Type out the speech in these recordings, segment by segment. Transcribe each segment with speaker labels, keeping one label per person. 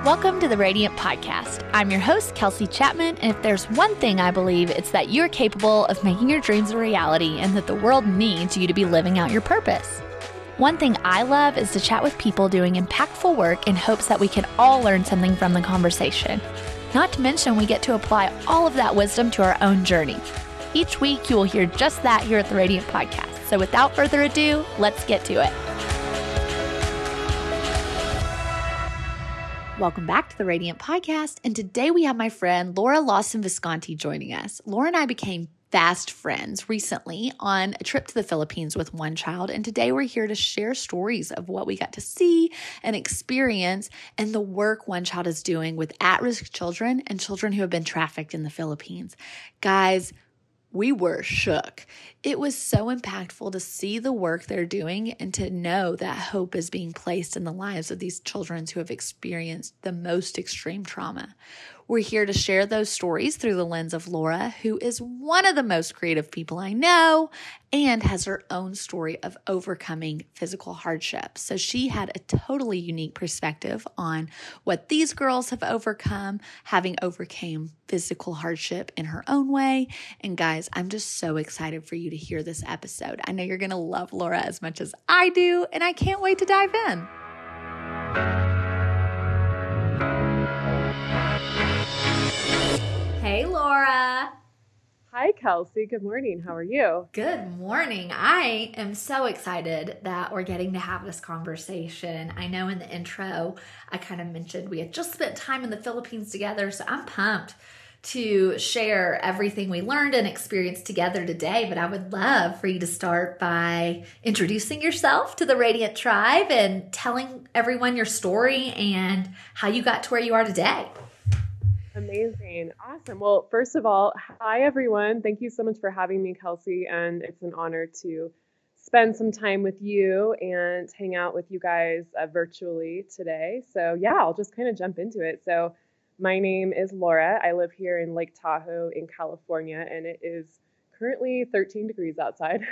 Speaker 1: Welcome to the Radiant Podcast. I'm your host, Kelsey Chapman, and if there's one thing I believe, it's that you're capable of making your dreams a reality and that the world needs you to be living out your purpose. One thing I love is to chat with people doing impactful work in hopes that we can all learn something from the conversation. Not to mention, we get to apply all of that wisdom to our own journey. Each week, you will hear just that here at the Radiant Podcast. So without further ado, let's get to it. Welcome back to the Radiant Podcast, and today we have my friend Laura Lawson Visconti joining us. Laura and I became fast friends recently on a trip to the Philippines with one child, and today we're here to share stories of what we got to see and experience and the work One Child is doing with at-risk children and children who have been trafficked in the Philippines. Guys, we were shook. It was so impactful to see the work they're doing and to know that hope is being placed in the lives of these children who have experienced the most extreme trauma. We're here to share those stories through the lens of Laura, who is one of the most creative people I know and has her own story of overcoming physical hardship. So she had a totally unique perspective on what these girls have overcome, having overcame physical hardship in her own way. And guys, I'm just so excited for you to hear this episode. I know you're going to love Laura as much as I do, and I can't wait to dive in. Hey, Laura.
Speaker 2: Hi, Kelsey. Good morning. How are you?
Speaker 1: Good morning. I am so excited that we're getting to have this conversation. I know in the intro, I kind of mentioned we had just spent time in the Philippines together, so I'm pumped to share everything we learned and experienced together today. But I would love for you to start by introducing yourself to the Radiant Tribe and telling everyone your story and how you got to where you are today.
Speaker 2: Amazing. Awesome. Well, first of all, hi, everyone. Thank you so much for having me, Kelsey. And it's an honor to spend some time with you and hang out with you guys virtually today. So yeah, I'll just kind of jump into it. So my name is Laura. I live here in Lake Tahoe in California, and it is currently 13 degrees outside.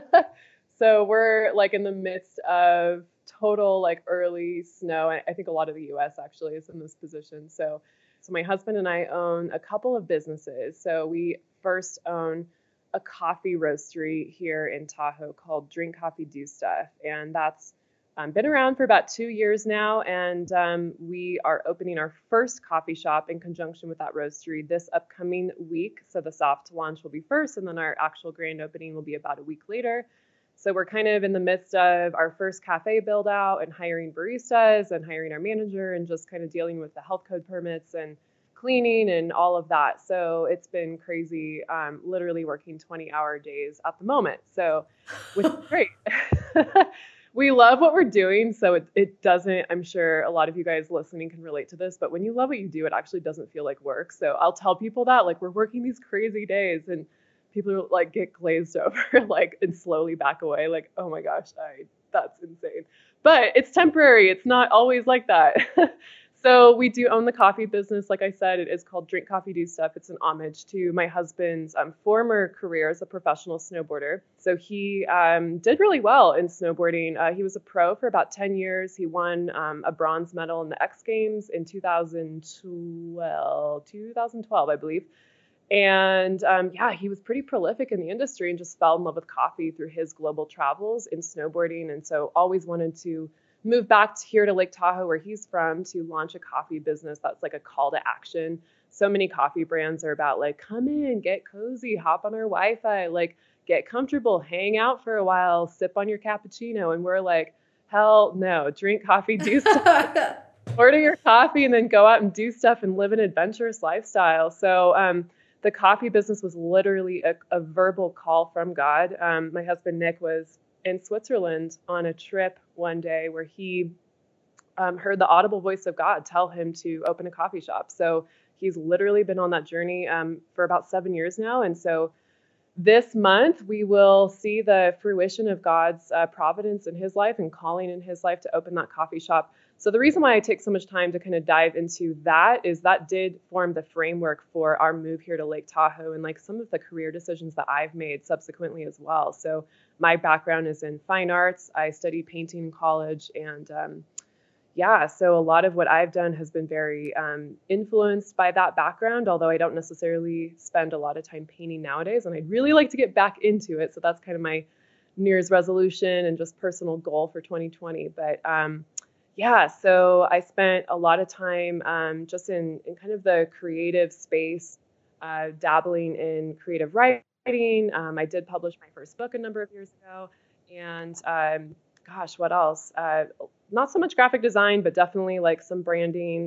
Speaker 2: So we're like in the midst of total like early snow. I think a lot of the US actually is in this position. So my husband and I own a couple of businesses. So we first own a coffee roastery here in Tahoe called Drink Coffee Do Stuff. And that's been around for about 2 years now. And we are opening our first coffee shop in conjunction with that roastery this upcoming week. So the soft launch will be first, and then our actual grand opening will be about a week later. So we're kind of in the midst of our first cafe build out and hiring baristas and hiring our manager and just kind of dealing with the health code permits and cleaning and all of that. So it's been crazy, literally working 20-hour days at the moment. So which is great. We love what we're doing. So it doesn't, I'm sure a lot of you guys listening can relate to this, but when you love what you do, it actually doesn't feel like work. So I'll tell people that like we're working these crazy days and people like get glazed over like and slowly back away like, oh my gosh, that's insane. But it's temporary. It's not always like that. So we do own the coffee business. Like I said, it is called Drink Coffee Do Stuff. It's an homage to my husband's former career as a professional snowboarder. So he did really well in snowboarding. He was a pro for about 10 years. He won a bronze medal in the X Games in 2012, I believe. And yeah, he was pretty prolific in the industry and just fell in love with coffee through his global travels in snowboarding. And so always wanted to move back here to Lake Tahoe, where he's from, to launch a coffee business that's like a call to action. So many coffee brands are about like, come in, get cozy, hop on our Wi-Fi, like get comfortable, hang out for a while, sip on your cappuccino. And we're like, hell no, drink coffee, do stuff. Order your coffee and then go out and do stuff and live an adventurous lifestyle. So the coffee business was literally a verbal call from God. My husband, Nick, was in Switzerland on a trip one day where he heard the audible voice of God tell him to open a coffee shop. So he's literally been on that journey for about 7 years now. And so this month, we will see the fruition of God's providence in his life and calling in his life to open that coffee shop. So the reason why I take so much time to kind of dive into that is that did form the framework for our move here to Lake Tahoe and like some of the career decisions that I've made subsequently as well. So my background is in fine arts. I studied painting in college and yeah, so a lot of what I've done has been very influenced by that background, although I don't necessarily spend a lot of time painting nowadays, and I'd really like to get back into it. So that's kind of my New Year's resolution and just personal goal for 2020. But yeah, so I spent a lot of time just in kind of the creative space, dabbling in creative writing. I did publish my first book a number of years ago, and gosh, what else? Not so much graphic design, but definitely like some branding.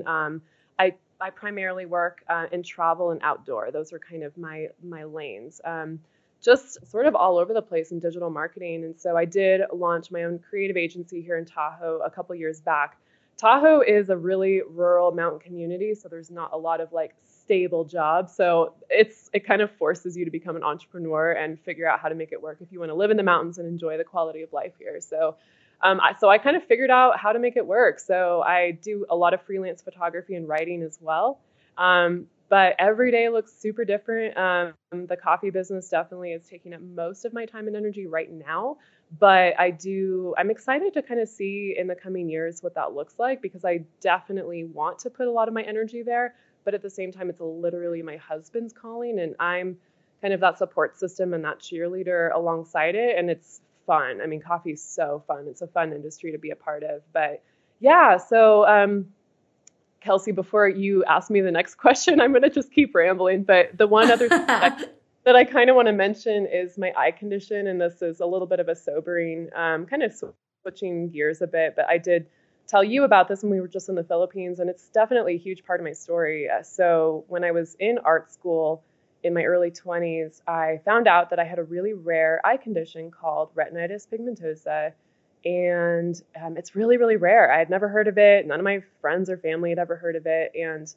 Speaker 2: I primarily work in travel and outdoor. Those are kind of my lanes. Just sort of all over the place in digital marketing. And so I did launch my own creative agency here in Tahoe a couple years back. Tahoe is a really rural mountain community, so there's not a lot of like stable jobs. So it kind of forces you to become an entrepreneur and figure out how to make it work if you want to live in the mountains and enjoy the quality of life here. So I kind of figured out how to make it work. So I do a lot of freelance photography and writing as well. But every day looks super different. The coffee business definitely is taking up most of my time and energy right now. But I'm excited to kind of see in the coming years what that looks like, because I definitely want to put a lot of my energy there. But at the same time, it's literally my husband's calling, and I'm kind of that support system and that cheerleader alongside it. And it's fun. I mean, coffee is so fun. It's a fun industry to be a part of. But yeah, so Kelsey, before you ask me the next question, I'm going to just keep rambling. But the one other thing that I kind of want to mention is my eye condition. And this is a little bit of a sobering, kind of switching gears a bit. But I did tell you about this when we were just in the Philippines, and it's definitely a huge part of my story. So when I was in art school in my early 20s, I found out that I had a really rare eye condition called retinitis pigmentosa. And it's really, really rare. I had never heard of it. None of my friends or family had ever heard of it. And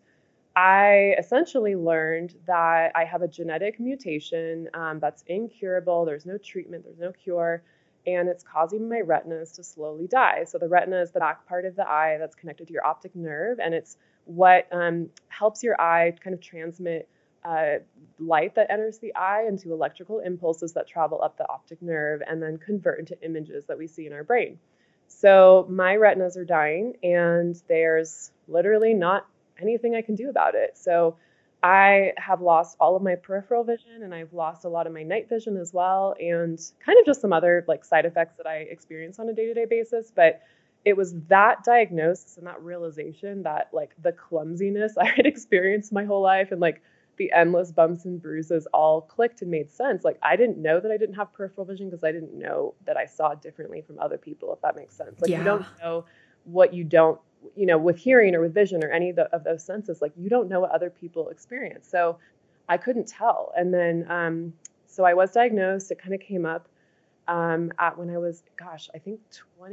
Speaker 2: I essentially learned that I have a genetic mutation that's incurable. There's no treatment, there's no cure, and it's causing my retinas to slowly die. So the retina is the back part of the eye that's connected to your optic nerve, and it's what helps your eye kind of transmit light that enters the eye into electrical impulses that travel up the optic nerve and then convert into images that we see in our brain. So my retinas are dying, and there's literally not anything I can do about it. So I have lost all of my peripheral vision, and I've lost a lot of my night vision as well, and kind of just some other like side effects that I experience on a day-to-day basis. But it was that diagnosis and that realization that like the clumsiness I had experienced my whole life and like the endless bumps and bruises all clicked and made sense. Like I didn't know that I didn't have peripheral vision because I didn't know that I saw differently from other people, if that makes sense. Like you don't know what you don't, with hearing or with vision or any of those senses, like you don't know what other people experience. So I couldn't tell. And then, so I was diagnosed. It kind of came up at when I was, I think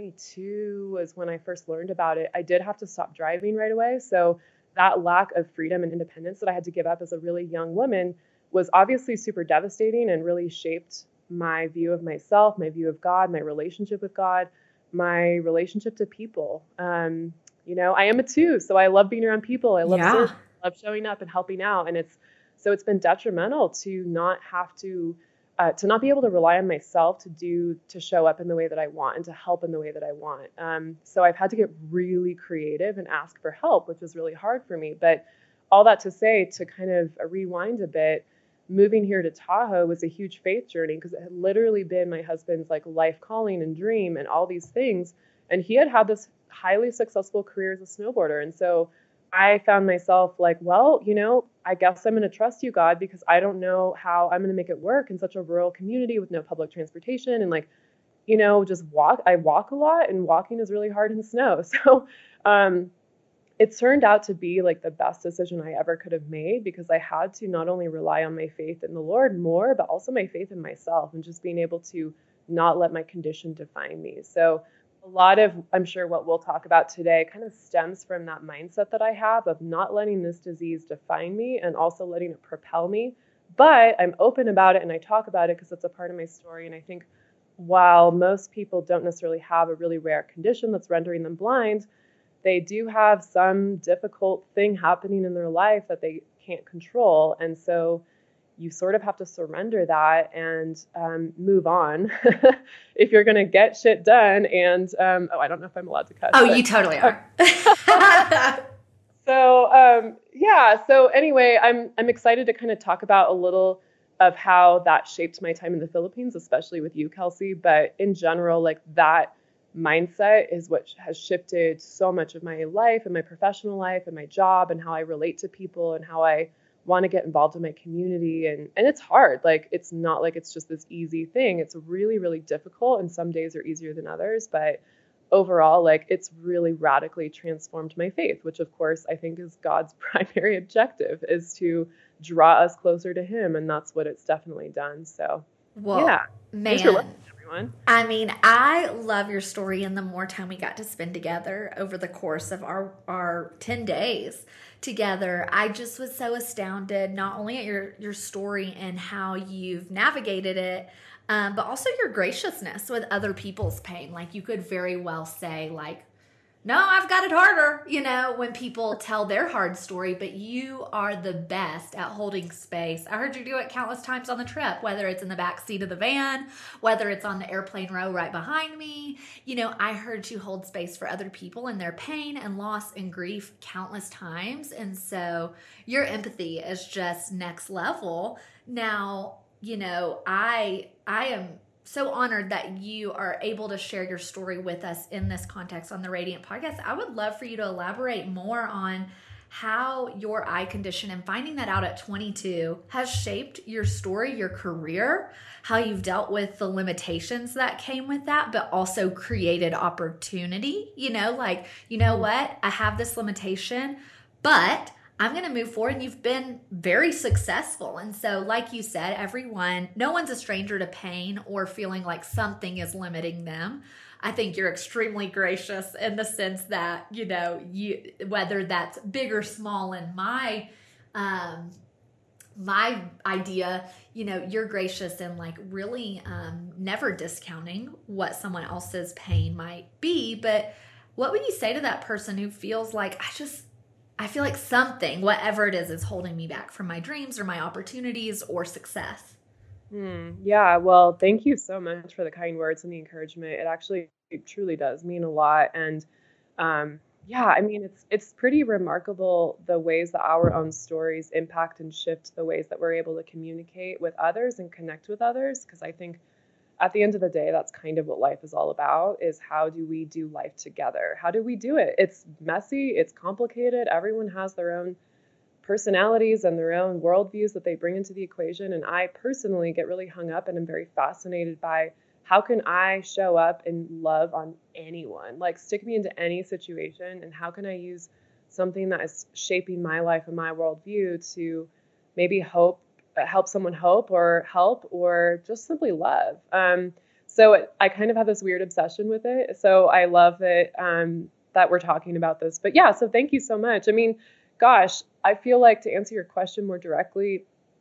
Speaker 2: 22 was when I first learned about it. I did have to stop driving right away. So that lack of freedom and independence that I had to give up as a really young woman was obviously super devastating and really shaped my view of myself, my view of God, my relationship with God, my relationship to people. I am a two, so I love being around people. I love serving, I love showing up and helping out. And it's been detrimental to not have to not be able to rely on myself to show up in the way that I want and to help in the way that I want. So I've had to get really creative and ask for help, which is really hard for me. But all that to say, to kind of rewind a bit, moving here to Tahoe was a huge faith journey because it had literally been my husband's like life calling and dream and all these things. And he had this highly successful career as a snowboarder. And so I found myself like, well, I guess I'm going to trust you, God, because I don't know how I'm going to make it work in such a rural community with no public transportation and like, just walk. I walk a lot, and walking is really hard in snow. So it turned out to be like the best decision I ever could have made, because I had to not only rely on my faith in the Lord more, but also my faith in myself and just being able to not let my condition define me. So a lot of, I'm sure what we'll talk about today kind of stems from that mindset that I have of not letting this disease define me and also letting it propel me. But I'm open about it and I talk about it because it's a part of my story. And I think while most people don't necessarily have a really rare condition that's rendering them blind, they do have some difficult thing happening in their life that they can't control. And so you sort of have to surrender that and move on if you're going to get shit done. And I don't know if I'm allowed to cuss.
Speaker 1: Oh, you totally are.
Speaker 2: So anyway, I'm excited to kind of talk about a little of how that shaped my time in the Philippines, especially with you, Kelsey. But in general, like that mindset is what has shifted so much of my life and my professional life and my job and how I relate to people and how I want to get involved in my community. And it's hard. Like, it's not like it's just this easy thing. It's really, really difficult. And some days are easier than others. But overall, like, it's really radically transformed my faith, which of course I think is God's primary objective, is to draw us closer to him. And that's what it's definitely done. So,
Speaker 1: well,
Speaker 2: Thanks for listening, everyone.
Speaker 1: I mean, I love your story, and the more time we got to spend together over the course of our 10 days together, I just was so astounded, not only at your story and how you've navigated it, but also your graciousness with other people's pain. Like, you could very well say, like, no, I've got it harder, when people tell their hard story, but you are the best at holding space. I heard you do it countless times on the trip, whether it's in the back seat of the van, whether it's on the airplane row right behind me. I heard you hold space for other people and their pain and loss and grief countless times. And so your empathy is just next level. Now, I am so honored that you are able to share your story with us in this context on the Radiant Podcast. I would love for you to elaborate more on how your eye condition and finding that out at 22 has shaped your story, your career, how you've dealt with the limitations that came with that, but also created opportunity. What? I have this limitation, but I'm going to move forward, and you've been very successful. And so, like you said, no one's a stranger to pain or feeling like something is limiting them. I think you're extremely gracious in the sense that, whether that's big or small in my idea, you're gracious and like really never discounting what someone else's pain might be. But what would you say to that person who feels like, I feel like something, whatever it is holding me back from my dreams or my opportunities or success?
Speaker 2: Yeah, well, thank you so much for the kind words and the encouragement. It truly does mean a lot. And I mean, it's pretty remarkable the ways that our own stories impact and shift the ways that we're able to communicate with others and connect with others. Because I think at the end of the day, that's kind of what life is all about, is how do we do life together? How do we do it? It's messy, it's complicated. Everyone has their own personalities and their own worldviews that they bring into the equation. And I personally get really hung up and am very fascinated by how can I show up and love on anyone? Like, stick me into any situation, and how can I use something that is shaping my life and my worldview to maybe help someone help or just simply love. So I kind of have this weird obsession with it. So I love that we're talking about this. But yeah, so thank you so much. I mean, gosh, I feel like, to answer your question more directly,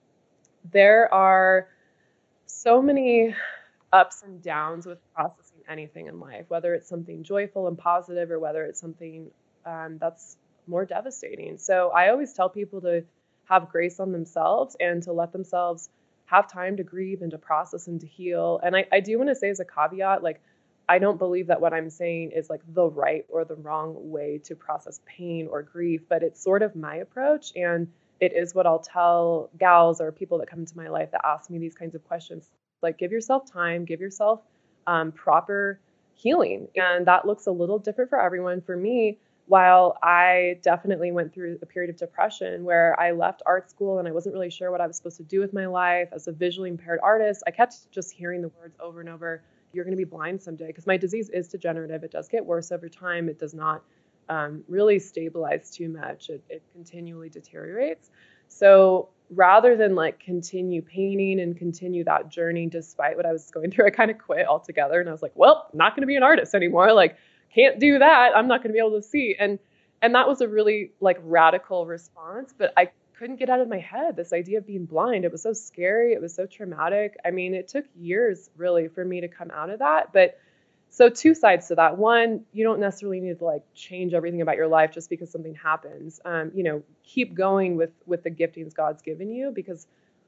Speaker 2: there are so many ups and downs with processing anything in life, whether it's something joyful and positive or whether it's something that's more devastating. So I always tell people to have grace on themselves and to let themselves have time to grieve and to process and to heal. And I do want to say, as a caveat, like, I don't believe that what I'm saying is like the right or the wrong way to process pain or grief, but it's sort of my approach. And it is what I'll tell gals or people that come into my life that ask me these kinds of questions. Like, give yourself time, give yourself proper healing. And that looks a little different for everyone. For me, while I definitely went through a period of depression where I left art school and I wasn't really sure what I was supposed to do with my life as a visually impaired artist, I kept just hearing the words over and over, you're going to be blind someday, because my disease is degenerative. It does get worse over time. It does not really stabilize too much. It continually deteriorates. So rather than like continue painting and continue that journey despite what I was going through, I kind of quit altogether. And I was like, well, not going to be an artist anymore. Like, can't do that. I'm not going to be able to see. And that was a really like radical response, but I couldn't get out of my head this idea of being blind. It was so scary. It was so traumatic. I mean, it took years really for me to come out of that. But so two sides to that. One, you don't necessarily need to like change everything about your life just because something happens. Keep going with the giftings God's given you, because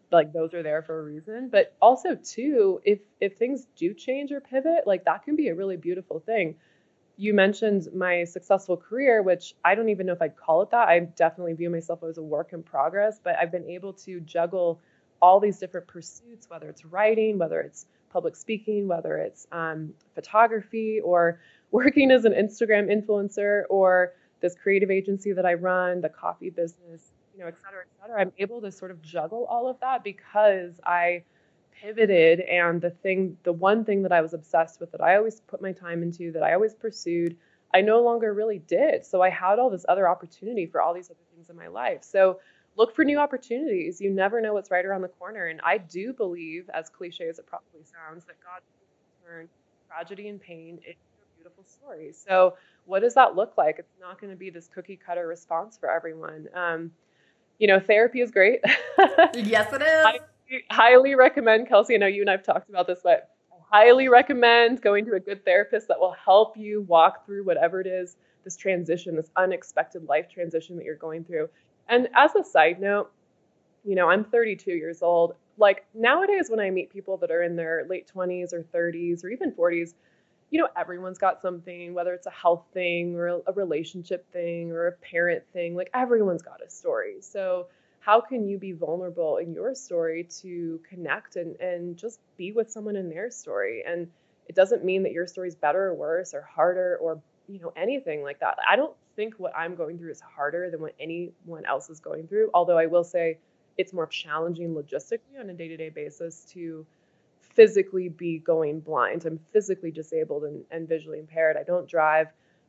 Speaker 2: like those are there for a reason. But also too, if things do change or pivot, like that can be a really beautiful thing. You mentioned my successful career, which I don't even know if I'd call it that. I definitely view myself as a work in progress, but I've been able to juggle all these different pursuits, whether it's writing, whether it's public speaking, whether it's photography, or working as an Instagram influencer, or this creative agency that I run, the coffee business, et cetera, et cetera. I'm able to sort of juggle all of that because I pivoted, and the one thing that I was obsessed with, that I always put my time into, that I always pursued, I no longer really did. So I had all this other opportunity for all these other things in my life. So look for new opportunities. You never know what's right around the corner. And I do believe, as cliche as it probably sounds, that God will turn tragedy and pain into a beautiful story. So what does that look like? It's not going to be this cookie cutter response for everyone. Therapy is great.
Speaker 1: Yes, it is.
Speaker 2: I highly recommend, Kelsey, I know you and I've talked about this, but I highly recommend going to a good therapist that will help you walk through whatever it is, this transition, this unexpected life transition that you're going through. And as a side note, I'm 32 years old. Like nowadays, when I meet people that are in their late 20s or 30s or even 40s, everyone's got something, whether it's a health thing or a relationship thing or a parent thing, like everyone's got a story. So how can you be vulnerable in your story to connect and just be with someone in their story? And it doesn't mean that your story is better or worse or harder or, anything like that. I don't think what I'm going through is harder than what anyone else is going through. Although I will say it's more challenging logistically on a day-to-day basis to physically be going blind. I'm physically disabled and visually impaired. I don't drive.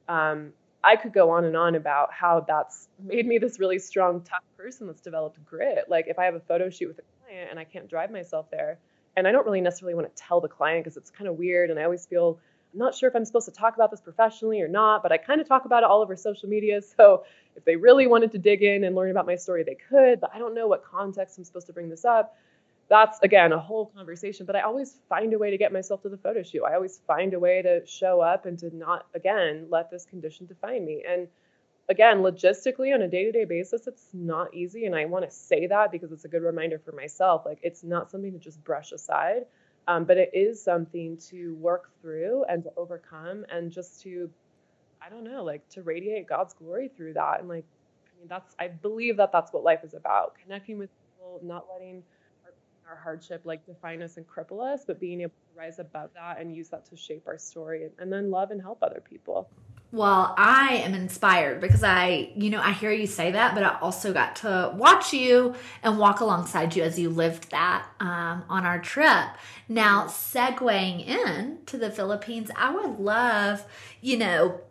Speaker 2: I could go on and on about how that's made me this really strong, tough person that's developed grit. Like if I have a photo shoot with a client and I can't drive myself there, and I don't really necessarily want to tell the client because it's kind of weird, and I always feel I'm not sure if I'm supposed to talk about this professionally or not, but I kind of talk about it all over social media. So if they really wanted to dig in and learn about my story, they could, but I don't know what context I'm supposed to bring this up. That's, again, a whole conversation, but I always find a way to get myself to the photo shoot. I always find a way to show up and to not, again, let this condition define me. And again, logistically on a day-to-day basis, it's not easy. And I want to say that because it's a good reminder for myself. Like it's not something to just brush aside, but it is something to work through and to overcome and just to, I don't know, like to radiate God's glory through that. And I believe that that's what life is about. Connecting with people, not letting our hardship like define us and cripple us, but being able to rise above that and use that to shape our story and then love and help other people.
Speaker 1: Well, I am inspired because I hear you say that, but I also got to watch you and walk alongside you as you lived that on our trip. Now, segueing in to the Philippines, I would love, you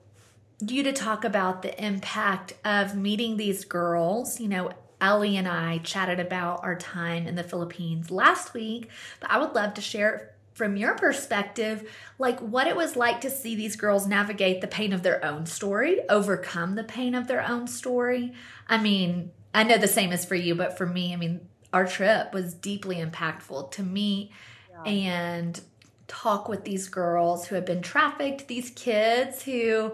Speaker 1: to talk about the impact of meeting these girls. Ellie and I chatted about our time in the Philippines last week, but I would love to share from your perspective, like what it was like to see these girls navigate the pain of their own story, overcome the pain of their own story. I mean, I know the same is for you, but for me, our trip was deeply impactful to meet and talk with these girls who have been trafficked, these kids who,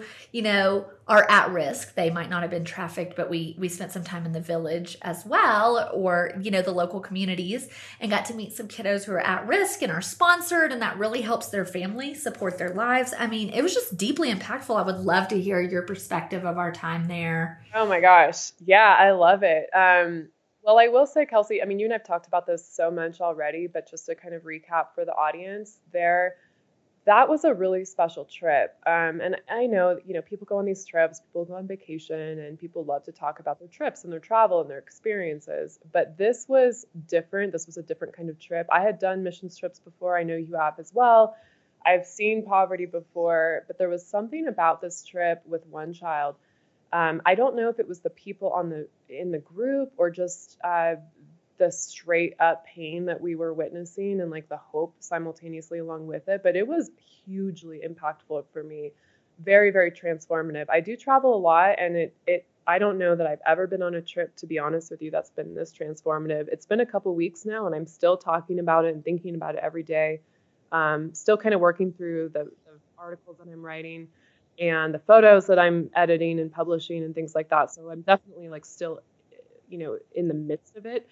Speaker 1: are at risk. They might not have been trafficked, but we spent some time in the village as well, or, the local communities, and got to meet some kiddos who are at risk and are sponsored, and that really helps their family support their lives. It was just deeply impactful. I would love to hear your perspective of our time there.
Speaker 2: Oh my gosh. Yeah, I love it. Well, I will say, Kelsey, you and I've talked about this so much already, but just to kind of recap for the audience that was a really special trip. And I know, people go on these trips, people go on vacation, and people love to talk about their trips and their travel and their experiences. But this was different. This was a different kind of trip. I had done missions trips before. I know you have as well. I've seen poverty before, but there was something about this trip with one child. I don't know if it was the people in the group or just the straight up pain that we were witnessing and like the hope simultaneously along with it. But it was hugely impactful for me. Very, very transformative. I do travel a lot, and I don't know that I've ever been on a trip, to be honest with you, that's been this transformative. It's been a couple weeks now, and I'm still talking about it and thinking about it every day. Still kind of working through the articles that I'm writing and the photos that I'm editing and publishing and things like that. So I'm definitely like still, in the midst of it.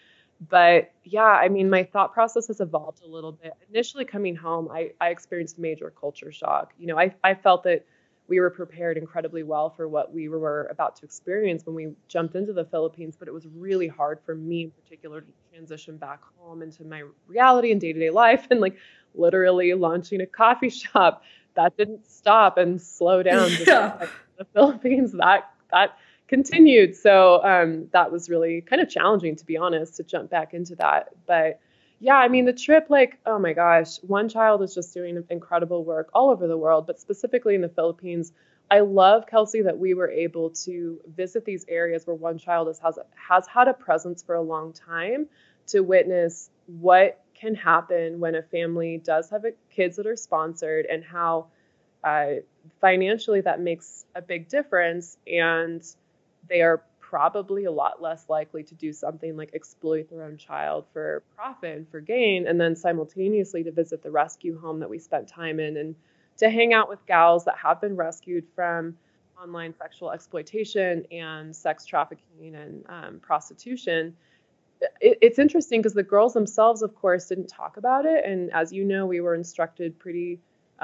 Speaker 2: But yeah, I mean, my thought process has evolved a little bit. Initially coming home, I experienced major culture shock. I felt that we were prepared incredibly well for what we were about to experience when we jumped into the Philippines, but it was really hard for me in particular to transition back home into my reality and day-to-day life, and like literally launching a coffee shop that didn't stop and slow down just
Speaker 1: Yeah.
Speaker 2: like the Philippines. That continued. So that was really kind of challenging, to be honest, to jump back into that. But yeah, I mean, the trip, like, oh my gosh, One Child is just doing incredible work all over the world, but specifically in the Philippines. I love, Kelsey, that we were able to visit these areas where One Child has had a presence for a long time, to witness what can happen when a family does have kids that are sponsored, and how uh, financially that makes a big difference. And they are probably a lot less likely to do something like exploit their own child for profit and for gain, and then simultaneously to visit the rescue home that we spent time in, and to hang out with gals that have been rescued from online sexual exploitation and sex trafficking and prostitution. It's interesting because the girls themselves, of course, didn't talk about it. And as you know, we were instructed pretty,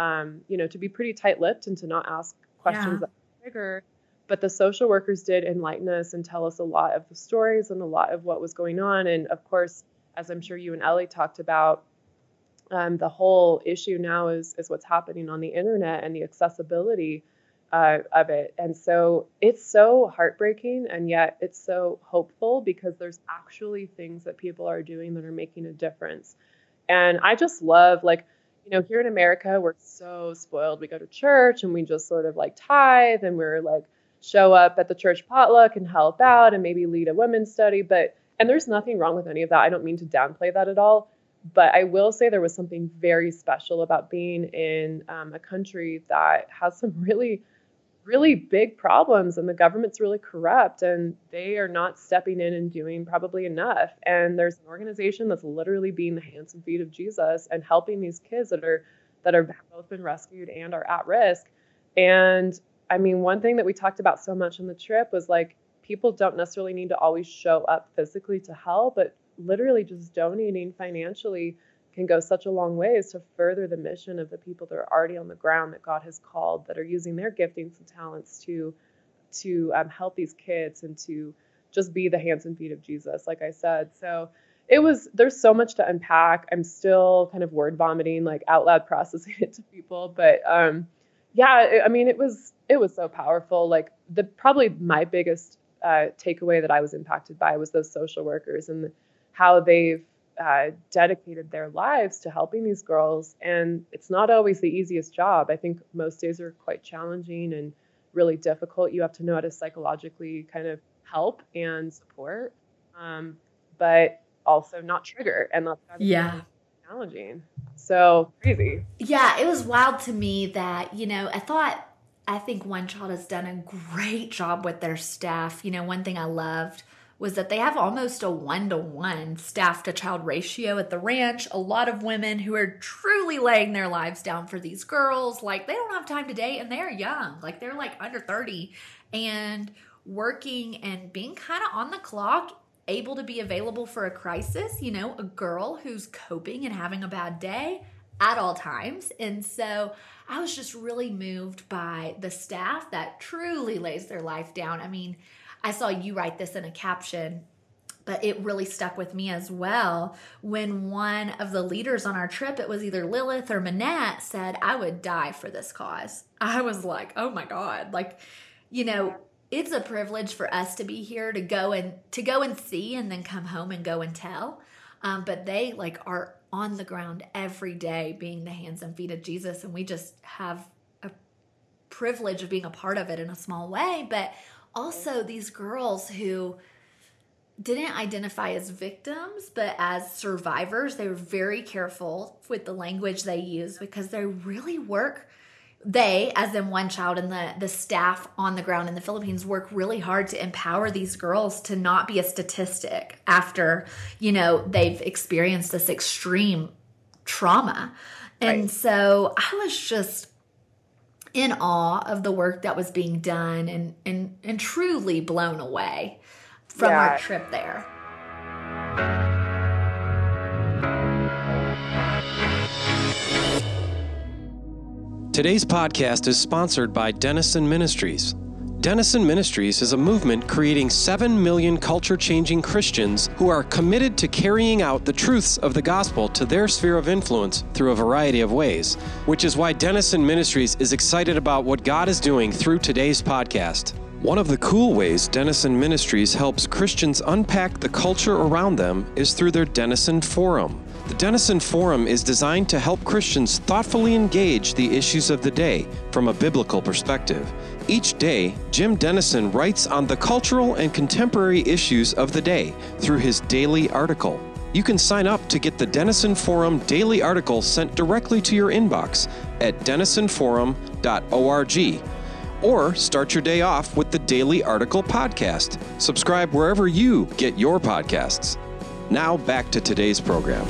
Speaker 2: to be pretty tight-lipped and to not ask questions that were bigger. But the social workers did enlighten us and tell us a lot of the stories and a lot of what was going on. And of course, as I'm sure you and Ellie talked about, the whole issue now is what's happening on the internet and the accessibility of it. And so it's so heartbreaking, and yet it's so hopeful, because there's actually things that people are doing that are making a difference. And I just love, like, here in America, we're so spoiled. We go to church and we just sort of like tithe, and we're like, show up at the church potluck and help out and maybe lead a women's study. And there's nothing wrong with any of that. I don't mean to downplay that at all. But I will say there was something very special about being in a country that has some really, really big problems, and the government's really corrupt, and they are not stepping in and doing probably enough. And there's an organization that's literally being the hands and feet of Jesus and helping these kids that are both been rescued and are at risk. And I mean, one thing that we talked about so much on the trip was like, people don't necessarily need to always show up physically to help, but literally just donating financially can go such a long ways to further the mission of the people that are already on the ground that God has called, that are using their giftings and talents to help these kids and to just be the hands and feet of Jesus, like I said. So there's so much to unpack. I'm still kind of word vomiting, like out loud processing it to people. But yeah, I mean, it was so powerful. Like probably my biggest takeaway that I was impacted by was those social workers and how they've dedicated their lives to helping these girls. And it's not always the easiest job. I think most days are quite challenging and really difficult. You have to know how to psychologically kind of help and support, but also not trigger. And that's really challenging. So crazy.
Speaker 1: Yeah, it was wild to me that, I think One Child has done a great job with their staff. One thing I loved was that they have almost a 1-to-1 staff to child ratio at the ranch. A lot of women who are truly laying their lives down for these girls. Like, they don't have time to date, and they're young. Like, they're like under 30 and working and being kind of on the clock, able to be available for a crisis, a girl who's coping and having a bad day at all times. And so I was just really moved by the staff that truly lays their life down. I mean, I saw you write this in a caption, but it really stuck with me as well. When one of the leaders on our trip, it was either Lilith or Manette, said, "I would die for this cause." I was like, oh my God. Like, it's a privilege for us to be here to go and see and then come home and go and tell. But they are on the ground every day being the hands and feet of Jesus. And we just have a privilege of being a part of it in a small way. But also these girls who didn't identify as victims, but as survivors, they were very careful with the language they use, because they really work. They, as in One Child and the staff on the ground in the Philippines, work really hard to empower these girls to not be a statistic after, they've experienced this extreme trauma. And so I was just in awe of the work that was being done and truly blown away from our trip there.
Speaker 3: Today's podcast is sponsored by Denison Ministries. Denison Ministries is a movement creating 7 million culture-changing Christians who are committed to carrying out the truths of the gospel to their sphere of influence through a variety of ways, which is why Denison Ministries is excited about what God is doing through today's podcast. One of the cool ways Denison Ministries helps Christians unpack the culture around them is through their Denison Forum. The Denison Forum is designed to help Christians thoughtfully engage the issues of the day from a biblical perspective. Each day, Jim Denison writes on the cultural and contemporary issues of the day through his daily article. You can sign up to get the Denison Forum daily article sent directly to your inbox at denisonforum.org. Or start your day off with the Daily Article Podcast. Subscribe wherever you get your podcasts. Now back to today's program.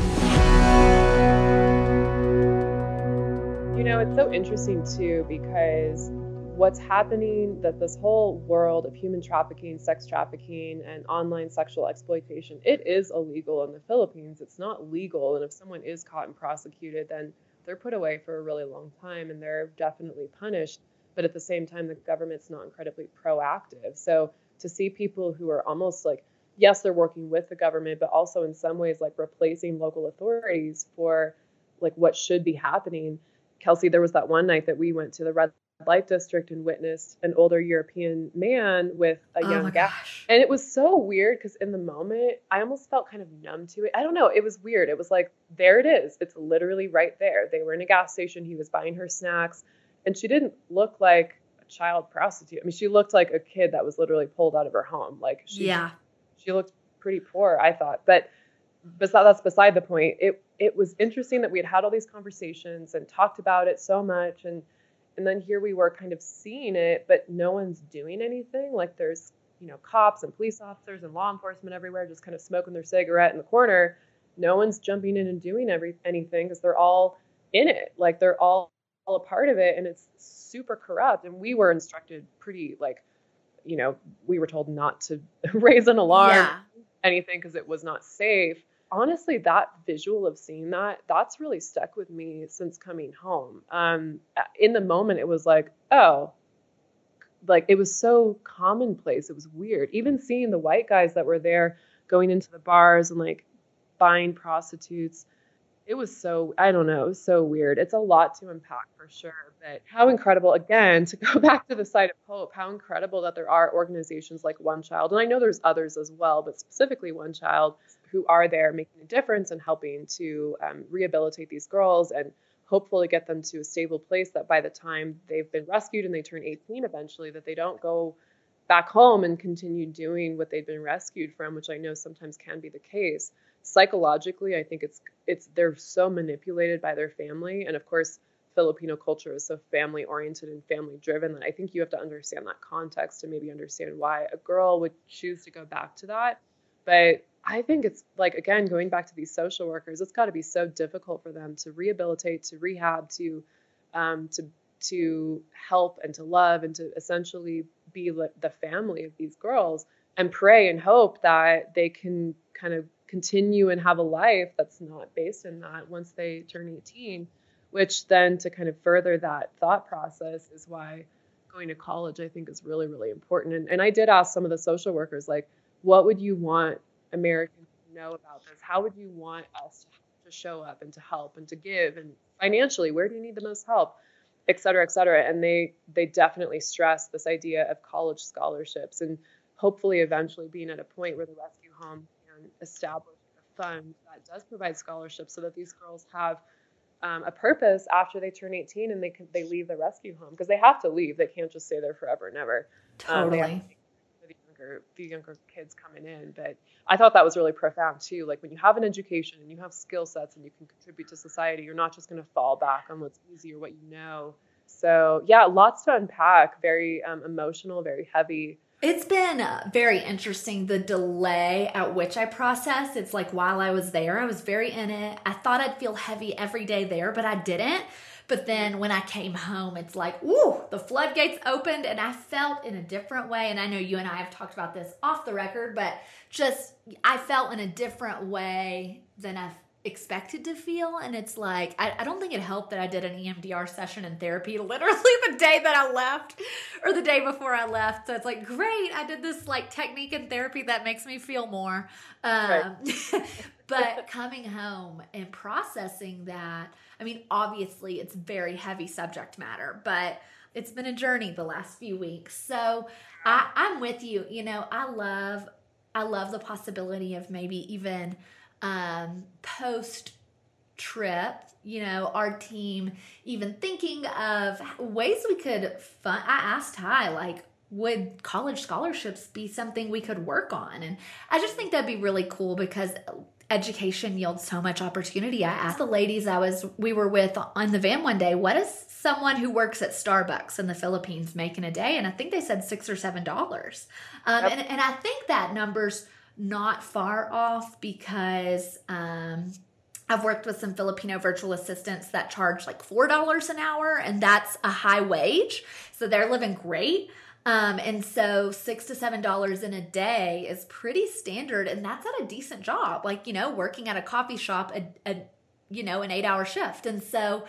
Speaker 2: You know, it's so interesting too, because what's happening, that this whole world of human trafficking, sex trafficking, and online sexual exploitation, it is illegal in the Philippines. It's not legal. And if someone is caught and prosecuted, then they're put away for a really long time and they're definitely punished. But at the same time, the government's not incredibly proactive. So to see people who are almost like, yes, they're working with the government, but also in some ways like replacing local authorities for like what should be happening. Kelsey, there was that one night that we went to the red light district and witnessed an older European man with a young gal. And it was so weird because in the moment, I almost felt kind of numb to it. I don't know. It was weird. It was like, there it is. It's literally right there. They were in a gas station. He was buying her snacks. And she didn't look like a child prostitute. I mean, she looked like a kid that was literally pulled out of her home. Like she looked pretty poor, I thought. But that's beside the point. It was interesting that we had all these conversations and talked about it so much. And then here we were kind of seeing it, but no one's doing anything. Like there's, cops and police officers and law enforcement everywhere just kind of smoking their cigarette in the corner. No one's jumping in and doing anything because they're all in it. Like they're all a part of it. And it's super corrupt. And we were instructed pretty we were told not to raise an alarm, anything, because it was not safe. Honestly, that visual of seeing that's really stuck with me since coming home. In the moment, it was like, oh, like it was so commonplace. It was weird. Even seeing the white guys that were there going into the bars and like buying prostitutes. It was so, I don't know, it was so weird. It's a lot to unpack for sure, but how incredible, again, to go back to the side of hope, how incredible that there are organizations like One Child, and I know there's others as well, but specifically One Child, who are there making a difference and helping to rehabilitate these girls and hopefully get them to a stable place that by the time they've been rescued and they turn 18 eventually, that they don't go back home and continue doing what they've been rescued from, which I know sometimes can be the case. Psychologically, I think they're so manipulated by their family. And of course, Filipino culture is so family oriented and family driven that I think you have to understand that context to maybe understand why a girl would choose to go back to that. But I think it's like, again, going back to these social workers, it's got to be so difficult for them to rehabilitate, to rehab, to help and to love and to essentially be the family of these girls and pray and hope that they can kind of continue and have a life that's not based in that once they turn 18, which then to kind of further that thought process is why going to college, I think, is really, really important. And I did ask some of the social workers, like, what would you want Americans to know about this? How would you want us to show up and to help and to give? And financially, where do you need the most help? Et cetera, et cetera. And they definitely stress this idea of college scholarships and hopefully eventually being at a point where the rescue home establish a fund that does provide scholarships so that these girls have a purpose after they turn 18 and they leave the rescue home, because they have to leave. They can't just stay there forever and ever.
Speaker 1: Totally.
Speaker 2: The younger kids coming in. But I thought that was really profound too. Like when you have an education and you have skill sets and you can contribute to society, you're not just going to fall back on what's easy or what you know. So yeah, lots to unpack. Very emotional, very heavy.
Speaker 1: It's been very interesting, the delay at which I processed. It's like while I was there, I was very in it. I thought I'd feel heavy every day there, but I didn't. But then when I came home, it's like, ooh, the floodgates opened and I felt in a different way. And I know you and I have talked about this off the record, but just I felt in a different way than I've expected to feel. And it's like, I don't think it helped that I did an EMDR session in therapy literally the day that I left or the day before I left. So it's like, great, I did this like technique in therapy that makes me feel more.
Speaker 2: Right.
Speaker 1: But coming home and processing that, I mean, obviously it's very heavy subject matter, but it's been a journey the last few weeks. So I'm with you. You know, I love the possibility of maybe even post trip, you know, our team even thinking of ways we could fund. I asked Ty, like, would college scholarships be something we could work on? And I just think that'd be really cool because education yields so much opportunity. I asked the ladies we were with on the van one day, what is someone who works at Starbucks in the Philippines making a day? And I think they said $6 or $7.
Speaker 2: Yep.
Speaker 1: And I think that number's not far off because I've worked with some Filipino virtual assistants that charge like $4 an hour, and that's a high wage. So they're living great. And so $6 to $7 in a day is pretty standard, and that's at a decent job, like, you know, working at a coffee shop, you know, an 8-hour shift. And so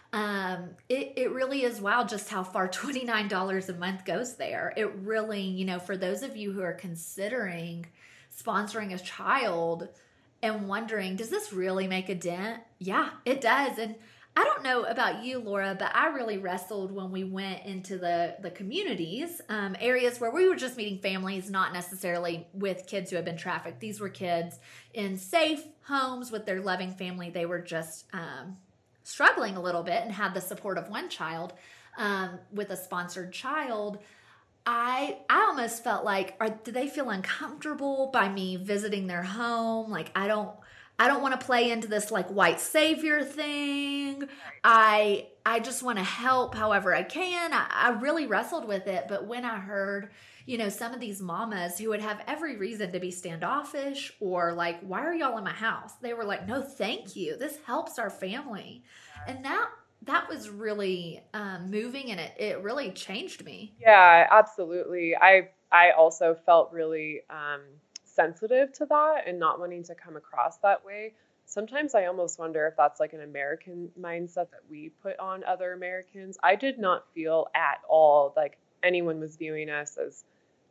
Speaker 1: it really is wild just how far $29 a month goes there. It really, you know, for those of you who are considering sponsoring a child and wondering, does this really make a dent? Yeah, it does. And I don't know about you, Laura, but I really wrestled when we went into the communities, areas where we were just meeting families, not necessarily with kids who had been trafficked. These were kids in safe homes with their loving family. They were just struggling a little bit and had the support of one child with a sponsored child. I almost felt like, do they feel uncomfortable by me visiting their home? Like, I don't want to play into this like white savior thing. I just want to help however I can. I really wrestled with it. But when I heard, you know, some of these mamas who would have every reason to be standoffish or like, why are y'all in my house? They were like, no, thank you. This helps our family. And that was really moving, and it really changed me.
Speaker 2: Yeah, absolutely. I also felt really sensitive to that and not wanting to come across that way. Sometimes I almost wonder if that's like an American mindset that we put on other Americans. I did not feel at all like anyone was viewing us as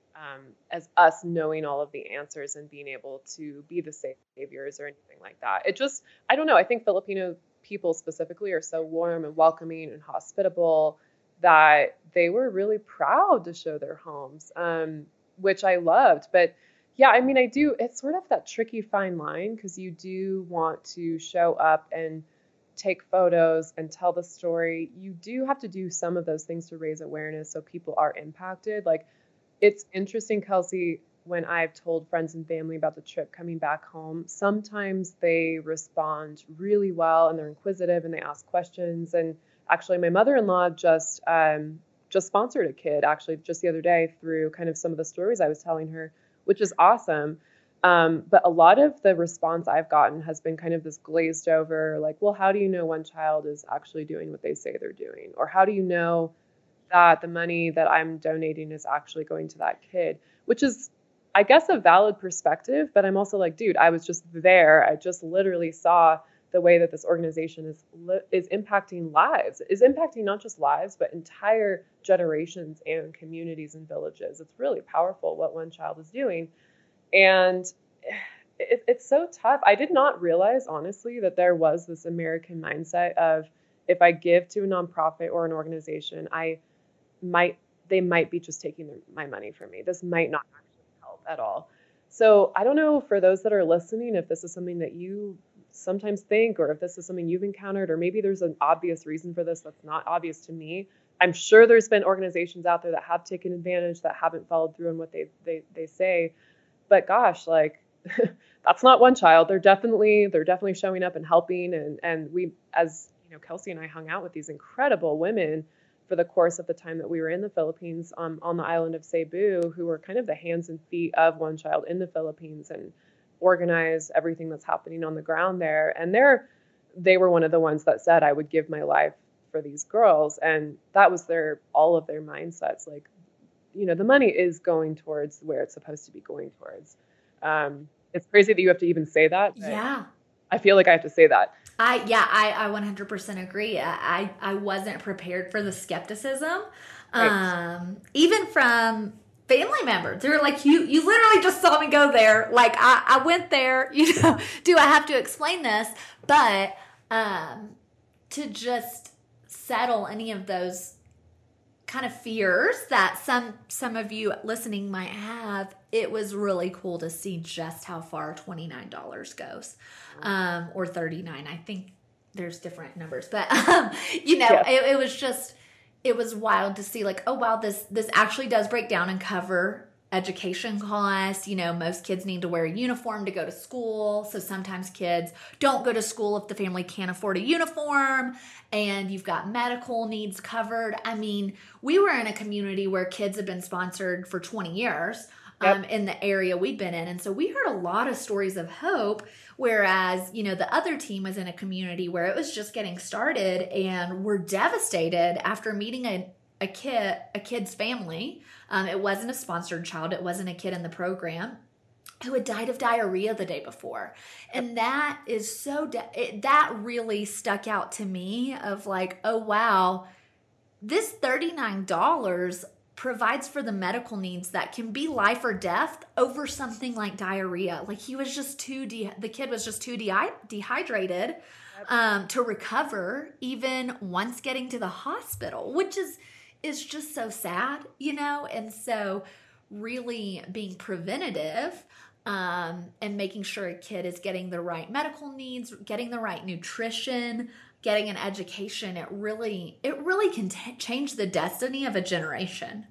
Speaker 2: us knowing all of the answers and being able to be the saviors or anything like that. It just, I don't know. I think Filipino people specifically are so warm and welcoming and hospitable that they were really proud to show their homes, which I loved. But yeah, I mean, it's sort of that tricky fine line because you do want to show up and take photos and tell the story. You do have to do some of those things to raise awareness so people are impacted. Like, it's interesting, Kelsey, when I've told friends and family about the trip coming back home, sometimes they respond really well and they're inquisitive and they ask questions. And actually, my mother-in-law just sponsored a kid actually just the other day through kind of some of the stories I was telling her, which is awesome. But a lot of the response I've gotten has been kind of this glazed over, like, well, how do you know one child is actually doing what they say they're doing? Or how do you know that the money that I'm donating is actually going to that kid? Which is, I guess, a valid perspective, but I'm also like, dude, I was just there. I just literally saw the way that this organization is impacting lives, is impacting not just lives, but entire generations and communities and villages. It's really powerful what one child is doing. And it's so tough. I did not realize, honestly, that there was this American mindset of, if I give to a nonprofit or an organization, they might be just taking my money from me. This might not actually help at all. So I don't know, for those that are listening, if this is something that you sometimes think, or if this is something you've encountered, or maybe there's an obvious reason for this that's not obvious to me. I'm sure there's been organizations out there that have taken advantage, that haven't followed through on what they say. But gosh, like, that's not one child. They're definitely showing up and helping. And we, as you know, Kelsey and I hung out with these incredible women for the course of the time that we were in the Philippines, on the island of Cebu, who were kind of the hands and feet of One Child in the Philippines and organize everything that's happening on the ground there. And they were one of the ones that said, I would give my life for these girls. And that was all of their mindsets. Like, you know, the money is going towards where it's supposed to be going towards. It's crazy that you have to even say that.
Speaker 1: Yeah.
Speaker 2: I feel like I have to say that.
Speaker 1: I 100% agree. I wasn't prepared for the skepticism,
Speaker 2: Right.
Speaker 1: even from family members. They were like, you literally just saw me go there. Like I went there. Do I have to explain this? But to just settle any of those kind of fears that some of you listening might have, it was really cool to see just how far $29 goes, or 39. I think there's different numbers, but
Speaker 2: Yeah.
Speaker 1: it was wild to see, like, oh wow, this actually does break down and cover education costs. Most kids need to wear a uniform to go to school, so sometimes kids don't go to school if the family can't afford a uniform, and you've got medical needs covered. I mean, we were in a community where kids have been sponsored for 20 years.
Speaker 2: Yep.
Speaker 1: In the area we'd been in. And so we heard a lot of stories of hope, whereas, the other team was in a community where it was just getting started and were devastated after meeting a kid's family. It wasn't a sponsored child. It wasn't a kid in the program who had died of diarrhea the day before. And that is that really stuck out to me of like, oh wow, this $39 provides for the medical needs that can be life or death over something like diarrhea. Like he was just the kid was just too dehydrated to recover even once getting to the hospital, which is just so sad, And so really being preventative, and making sure a kid is getting the right medical needs, getting the right nutrition, getting an education, it really can change the destiny of a generation.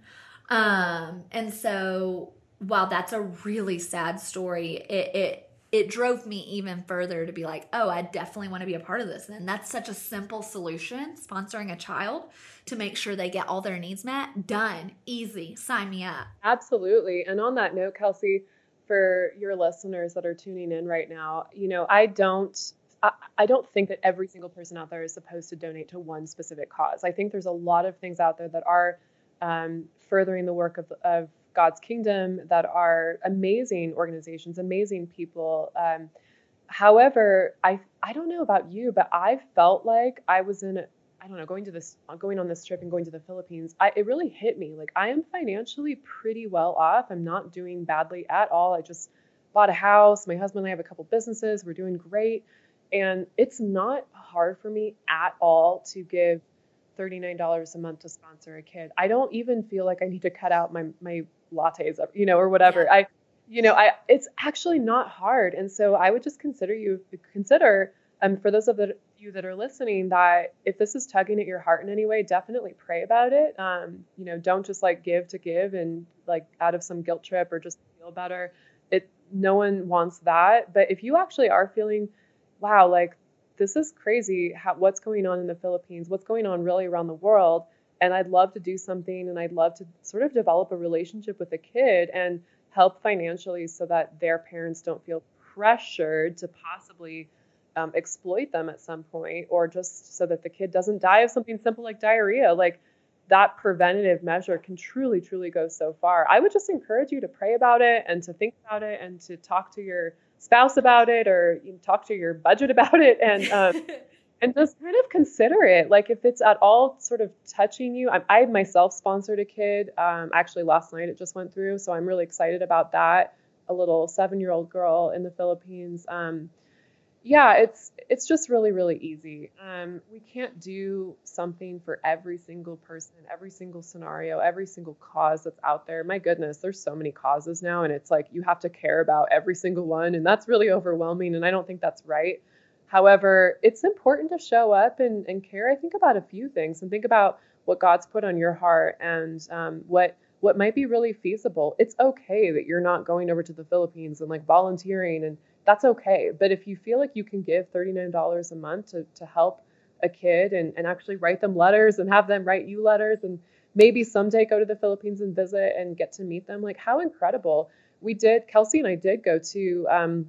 Speaker 1: And so while that's a really sad story, it drove me even further to be like, oh, I definitely want to be a part of this. And that's such a simple solution, sponsoring a child to make sure they get all their needs met. Done. Easy. Sign me up.
Speaker 2: Absolutely. And on that note, Kelsey, for your listeners that are tuning in right now, I don't think that every single person out there is supposed to donate to one specific cause. I think there's a lot of things out there that are furthering the work of God's kingdom, that are amazing organizations, amazing people. However, I don't know about you, but I felt like I was going on this trip and going to the Philippines. It really hit me. Like, I am financially pretty well off. I'm not doing badly at all. I just bought a house. My husband and I have a couple businesses. We're doing great. And it's not hard for me at all to give $39 a month to sponsor a kid. I don't even feel like I need to cut out my lattes, or whatever.
Speaker 1: Yeah.
Speaker 2: It's actually not hard. And so I would just consider, for those of you that are listening, that if this is tugging at your heart in any way, definitely pray about it. Don't just like give to give and like out of some guilt trip or just feel better. No one wants that. But if you actually are feeling, wow, like this is crazy, what's going on in the Philippines, what's going on really around the world, and I'd love to do something, and I'd love to sort of develop a relationship with a kid and help financially so that their parents don't feel pressured to possibly exploit them at some point, or just so that the kid doesn't die of something simple like diarrhea. Like, that preventative measure can truly, truly go so far. I would just encourage you to pray about it and to think about it and to talk to your spouse about it, or talk to your budget about it, and and just kind of consider it. Like, if it's at all sort of touching you. I myself sponsored a kid. Actually, last night it just went through, so I'm really excited about that. A little 7-year-old girl in the Philippines. Yeah, it's just really, really easy. We can't do something for every single person, every single scenario, every single cause that's out there. My goodness, there's so many causes now, and it's like you have to care about every single one, and that's really overwhelming, and I don't think that's right. However, it's important to show up and care. I think about a few things and think about what God's put on your heart, and what might be really feasible. It's okay that you're not going over to the Philippines and like volunteering, and that's okay. But if you feel like you can give $39 a month to help a kid and actually write them letters and have them write you letters, and maybe someday go to the Philippines and visit and get to meet them, like, how incredible. Kelsey and I did go to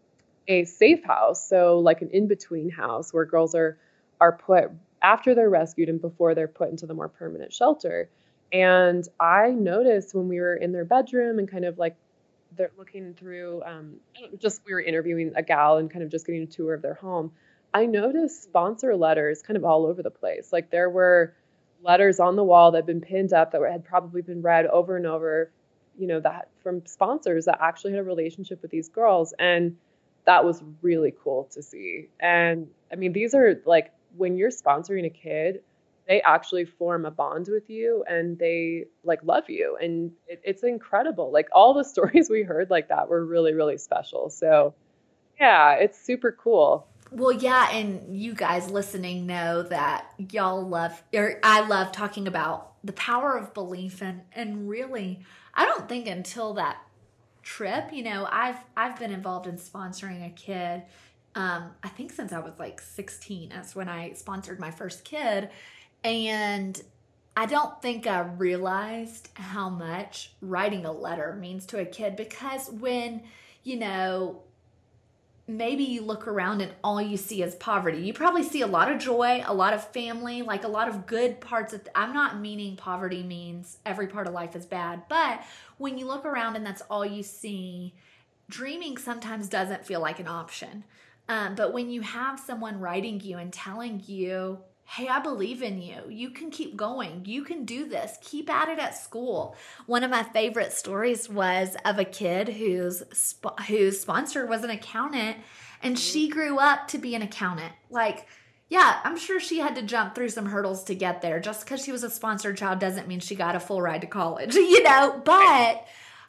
Speaker 2: a safe house. So like an in-between house where girls are put after they're rescued and before they're put into the more permanent shelter. And I noticed when we were in their bedroom and kind of like they're looking through, just we were interviewing a gal and kind of just getting a tour of their home. I noticed sponsor letters kind of all over the place. Like there were letters on the wall that had been pinned up that had probably been read over and over, that from sponsors that actually had a relationship with these girls. And that was really cool to see. And I mean, these are like, when you're sponsoring a kid, they actually form a bond with you and they like love you. And it's incredible. Like all the stories we heard like that were really, really special. So yeah, it's super cool.
Speaker 1: Well, yeah, and you guys listening know that y'all love, or I love talking about the power of belief, and really, I don't think until that trip, I've been involved in sponsoring a kid. I think since I was like 16, that's when I sponsored my first kid, and I don't think I realized how much writing a letter means to a kid, because when maybe you look around and all you see is poverty. You probably see a lot of joy, a lot of family, like a lot of good parts of, I'm not meaning poverty means every part of life is bad, but when you look around and that's all you see, dreaming sometimes doesn't feel like an option. But when you have someone writing you and telling you, hey, I believe in you. You can keep going. You can do this. Keep at it at school. One of my favorite stories was of a kid whose sponsor was an accountant, and she grew up to be an accountant. Like, yeah, I'm sure she had to jump through some hurdles to get there. Just because she was a sponsored child doesn't mean she got a full ride to college, but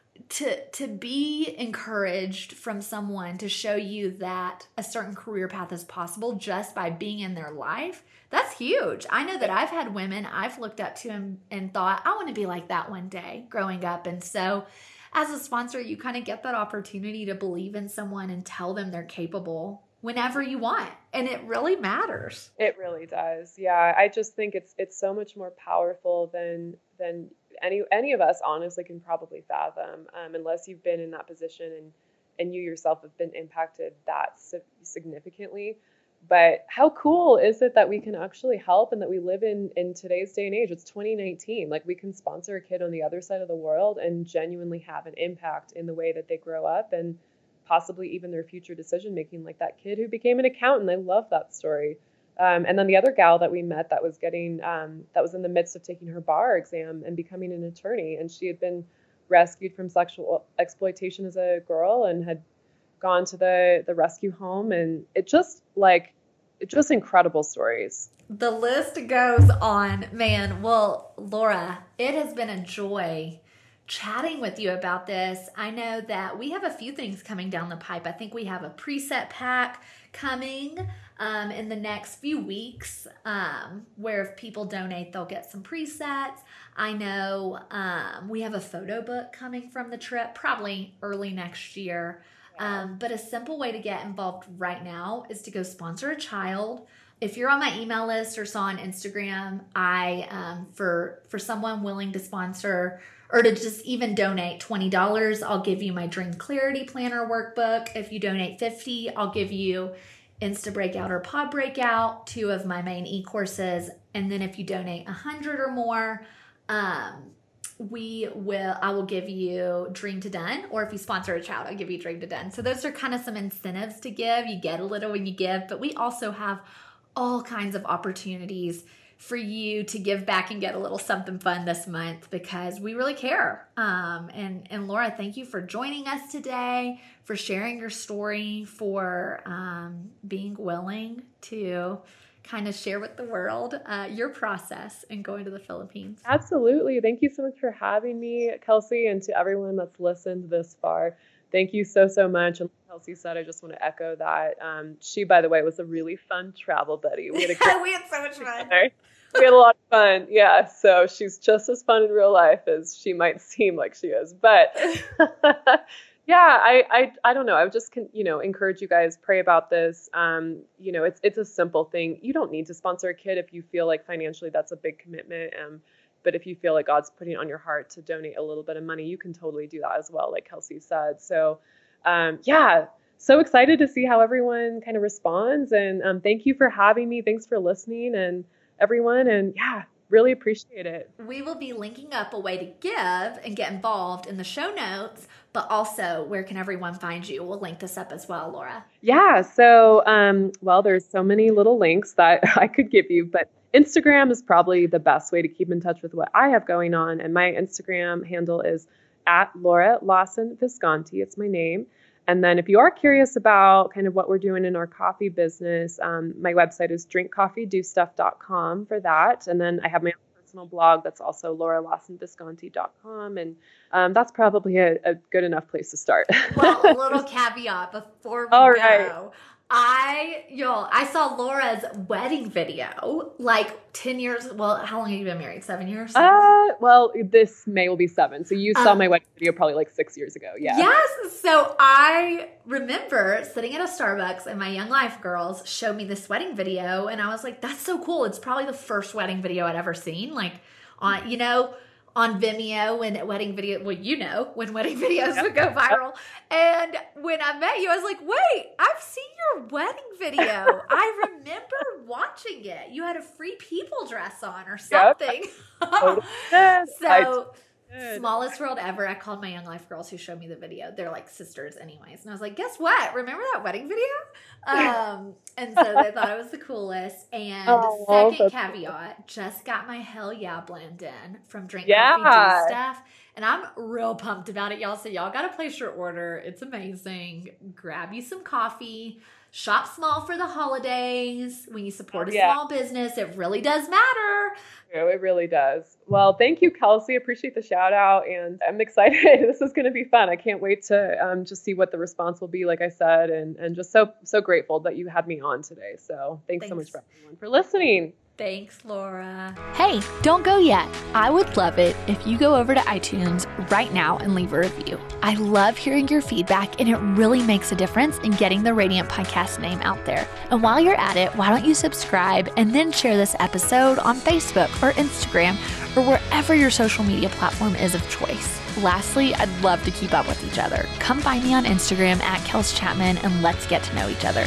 Speaker 1: to be encouraged from someone to show you that a certain career path is possible just by being in their life, that's huge. I know that I've had women I've looked up to and thought, I want to be like that one day growing up. And so as a sponsor, you kind of get that opportunity to believe in someone and tell them they're capable whenever you want. And it really matters.
Speaker 2: It really does. Yeah. I just think it's so much more powerful than any of us honestly can probably fathom, unless you've been in that position and you yourself have been impacted that significantly. But how cool is it that we can actually help and that we live in today's day and age? It's 2019. Like we can sponsor a kid on the other side of the world and genuinely have an impact in the way that they grow up and possibly even their future decision making, like that kid who became an accountant. I love that story. And then the other gal that we met that was that was in the midst of taking her bar exam and becoming an attorney. And she had been rescued from sexual exploitation as a girl and had gone to the rescue home. And it's just incredible stories.
Speaker 1: The list goes on, man. Well, Laura, it has been a joy chatting with you about this. I know that we have a few things coming down the pipe. I think we have a preset pack coming in the next few weeks, where if people donate, they'll get some presets. I know we have a photo book coming from the trip, probably early next year. But a simple way to get involved right now is to go sponsor a child. If you're on my email list or saw on Instagram, I for someone willing to sponsor or to just even donate $20, I'll give you my Dream Clarity Planner workbook. If you donate $50, I'll give you Insta Breakout or Pod Breakout, 2 of my main e-courses. And then if you donate $100 or more, I will give you Dream to Done, or if you sponsor a child, I'll give you Dream to Done. So those are kind of some incentives to give. You get a little when you give, but we also have all kinds of opportunities for you to give back and get a little something fun this month because we really care. And Laura, thank you for joining us today, for sharing your story, for being willing to kind of share with the world your process in going to the Philippines.
Speaker 2: Absolutely. Thank you so much for having me, Kelsey, and to everyone that's listened this far. Thank you so, so much. And like Kelsey said, I just want to echo that. She, by the way, was a really fun travel buddy. We had
Speaker 1: so much fun.
Speaker 2: We had a lot of fun. Yeah. So she's just as fun in real life as she might seem like she is. But yeah, I don't know. I would just, encourage you guys, pray about this. It's a simple thing. You don't need to sponsor a kid if you feel like financially that's a big commitment. But if you feel like God's putting it on your heart to donate a little bit of money, you can totally do that as well, like Kelsey said. So, so excited to see how everyone kind of responds. And thank you for having me. Thanks for listening and everyone. And yeah, really appreciate it.
Speaker 1: We will be linking up a way to give and get involved in the show notes but also where can everyone find you? We'll link this up as well, Laura.
Speaker 2: Yeah. So, well, there's so many little links that I could give you, but Instagram is probably the best way to keep in touch with what I have going on. And my Instagram handle is at Laura Lawson Visconti. It's my name. And then if you are curious about kind of what we're doing in our coffee business, my website is drinkcoffeedostuff.com for that. And then I have my own personal blog that's also lauralawsonvisconti.com. And that's probably a good enough place to start.
Speaker 1: Well, a little caveat before we
Speaker 2: All
Speaker 1: go.
Speaker 2: right.
Speaker 1: I saw Laura's wedding video like 10 years. Well, how long have you been married? 7 years?
Speaker 2: Well, this May will be 7. So you saw my wedding video probably like 6 years ago. Yeah.
Speaker 1: Yes. So I remember sitting at a Starbucks and my Young Life girls showed me this wedding video. And I was like, that's so cool. It's probably the first wedding video I'd ever seen. Like on Vimeo when wedding videos would go viral. And when I met you, I was like, wait, I've seen your wedding video. I remember watching it. You had a Free People dress on or something.
Speaker 2: Yep.
Speaker 1: So smallest world ever. I called my Young Life girls who showed me the video. They're like sisters anyways. And I was like, guess what? Remember that wedding video? And so they thought it was the coolest. And second caveat, just got my Hell Yeah blend in from Drink Coffee Do Stuff. And I'm real pumped about it, y'all. So y'all got to place your order. It's amazing. Grab you some coffee. Shop small for the holidays. When you support a small business, it really does matter.
Speaker 2: It really does. Well, thank you, Kelsey. Appreciate the shout out. And I'm excited. This is going to be fun. I can't wait to just see what the response will be, like I said, and just so grateful that you had me on today. So thanks so much for everyone for listening.
Speaker 1: Thanks, Laura.
Speaker 4: Hey, don't go yet. I would love it if you go over to iTunes right now and leave a review. I love hearing your feedback, and it really makes a difference in getting the Radiant Podcast name out there. And while you're at it, why don't you subscribe and then share this episode on Facebook or Instagram or wherever your social media platform is of choice. Lastly, I'd love to keep up with each other. Come find me on Instagram at Kels Chapman and let's get to know each other.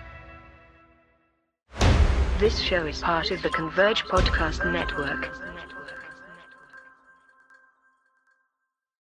Speaker 5: This show is part of the Converge Podcast Network.